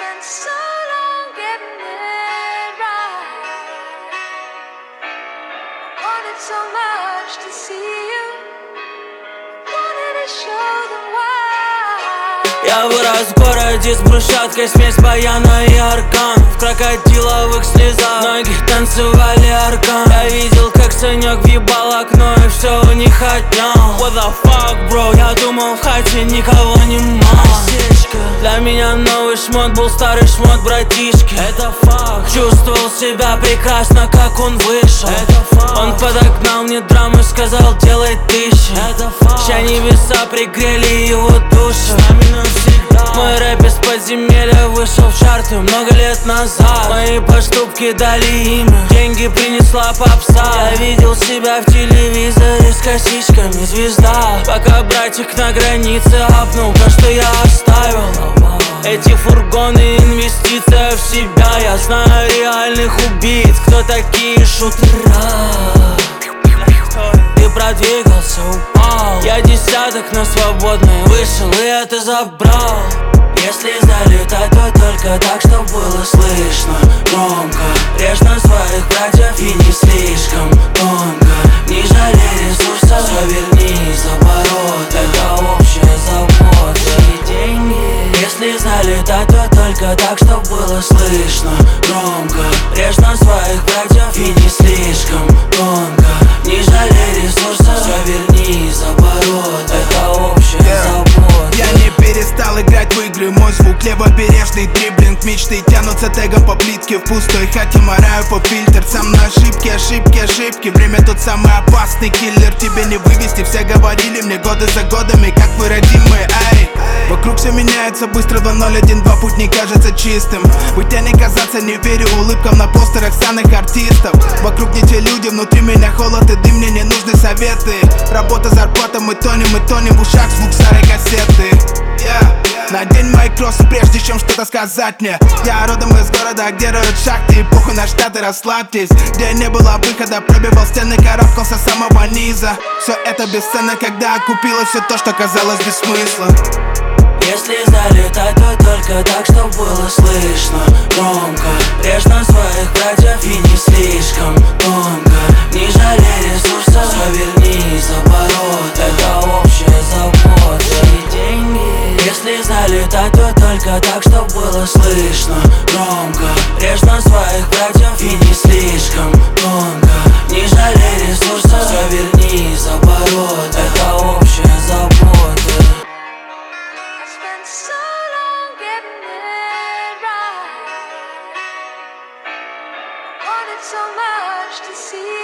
spent so long getting it right. Wanted so much to see you. Wanted to show them why. Я вырос в городе с брусчаткой, смесь баяна и органов. Крокодиловых слезах ноги танцевали аркан. Я видел, как Санек въебал окно, и все у них отнял. What the fuck, bro? Я думал, в хате никого не мало. Для меня новый шмот был старый шмот братишки. Это факт. Чувствовал себя прекрасно, как он вышел. Это факт. Он подогнал мне драму, сказал, делай тысячи. Это факт. Ща небеса пригрели его душу. Мой рэп из подземелья вышел в чарты много лет назад. Мои поступки дали имя, деньги принесла попса. Я видел себя в телевизоре с косичками звезда. Пока братик на границе апнул то, что я оставил. Эти фургоны, инвестиция в себя. Я знаю реальных убийц, кто такие шутера. Ты продвигался, упал. Я десяток на свободный вышел и это забрал. Если залетать, то только так, чтоб было слышно громко. Режь на своих братьев и не слишком тонко. Не жалей ресурсов, все верни за оборот. Это общая забота и деньги. Если залетать, то только так, чтоб было слышно громко. Режь на своих братьев и не слишком тонко. Не жалей ресурсов, все верни за оборот. Это общая забота. Я не перестал играть в игры, мой звук левобережный дриблинг. Мечты тянутся тегом по плитке, в пустой хате мораю по фильтр. Сам на ошибки, ошибки, ошибки. Время тот самый опасный киллер. Тебе не вывести, все говорили мне годы за годами, как вы родимые, ай. Вокруг все меняется быстро, 2-0-1-2, путь не кажется чистым. Быть, а не казаться, не верю улыбкам на постерах санных артистов. Вокруг не те люди, внутри меня холод и дым, мне не нужны советы. Работа, зарплата, мы тонем в ушах звук старой кассеты. Надень мои кроссы, прежде чем что-то сказать мне. Я родом из города, где роют шахты, и похуй на штаты, расслабьтесь. Где не было выхода, пробивал стены, карабкался с самого низа. Все это бесценно, когда окупилось все то, что казалось без смысла. Если залетать, то только так, чтоб было слышно громко. Режь на своих братьев и не слишком тонко. Не жалей ресурсов, все верни за оборот. Это общая забота и деньги. Если залетать, то только так, чтоб было слышно громко. Режь на своих братьев и не слишком тонко. Не жалей ресурсов, все верни за оборот. Это общая забота. Spent so long getting it right. Wanted so much to see